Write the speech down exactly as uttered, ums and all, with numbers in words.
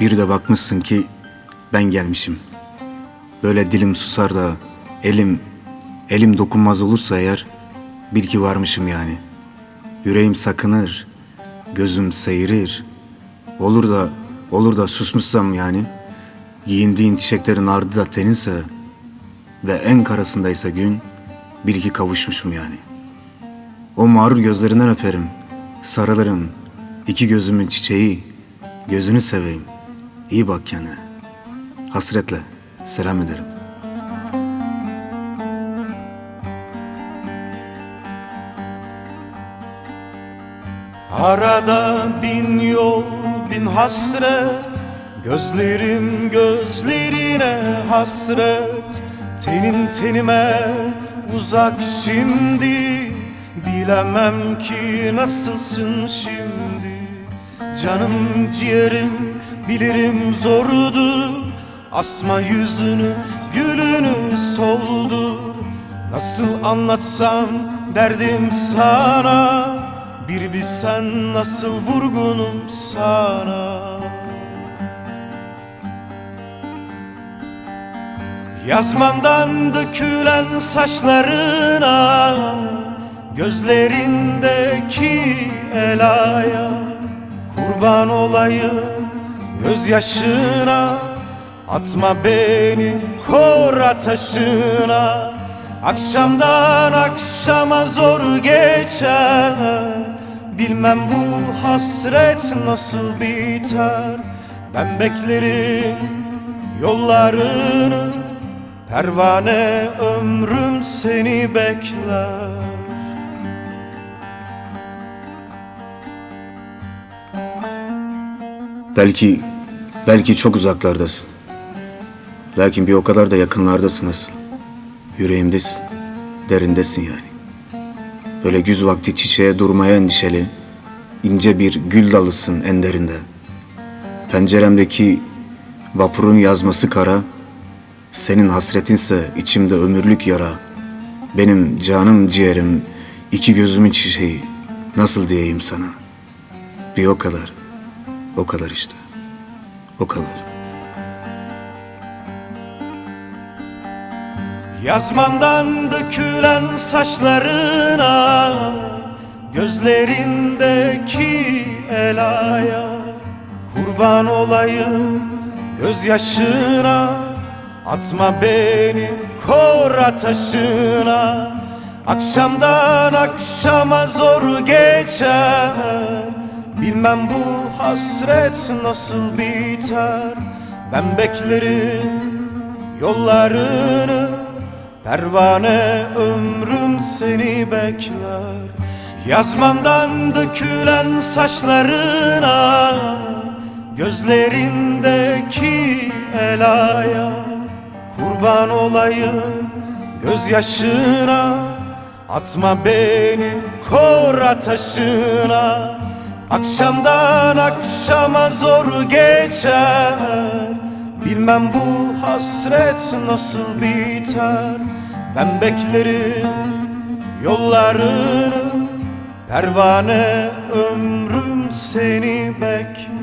Bir de bakmışsın ki ben gelmişim. Böyle dilim susar da elim, elim dokunmaz olursa eğer bil ki varmışım yani. Yüreğim sakınır, gözüm seyirir. Olur da, olur da susmuşsam yani, giyindiğin çiçeklerin ardı da teninse ve en karasındaysa gün, bil ki kavuşmuşum yani. O mağrur gözlerinden öperim, sarılırım, iki gözümün çiçeği, gözünü seveyim, iyi bak kendine. Hasretle selam ederim. Arada bin yol, bin hasret, gözlerim gözlerine hasret. Tenin tenime uzak şimdi, bilemem ki nasılsın şimdi. Canım ciğerim bilirim zordur, asma yüzünü gülünü soldur. Nasıl anlatsam derdim sana, bir bilsen nasıl vurgunum sana. Yazmandan dökülen saçlarına, gözlerindeki elaya, kurban olayım gözyaşına. Atma beni kor ateşine, akşamdan akşama zor geçer. Bilmem bu hasret nasıl biter. Ben beklerim yollarını, pervane ömrüm seni bekler. Belki, belki çok uzaklardasın. Lakin bir o kadar da yakınlardasın asıl. Yüreğimdesin, derindesin yani. Böyle güz vakti çiçeğe durmaya endişeli, ince bir gül dalısın en derinde. Penceremdeki vapurun yazması kara, senin hasretinse içimde ömürlük yara. Benim canım ciğerim, iki gözümün çiçeği, nasıl diyeyim sana? Bir o kadar, o kadar işte, o kadar. Yazmandan dökülen saçlarına, gözlerindeki elaya, kurban olayım gözyaşına. Atma beni kor ateşine, akşamdan akşama zor geçer. Bilmem bu hasret nasıl biter. Ben beklerim yollarını, pervane ömrüm seni bekler. Yazmandan dökülen saçlarına, gözlerindeki elaya, kurban olayım gözyaşına. Atma beni kor ateşine, akşamdan akşama zor geçer. Bilmem bu hasret nasıl biter. Ben beklerim yollarını, pervane ömrüm seni bekler.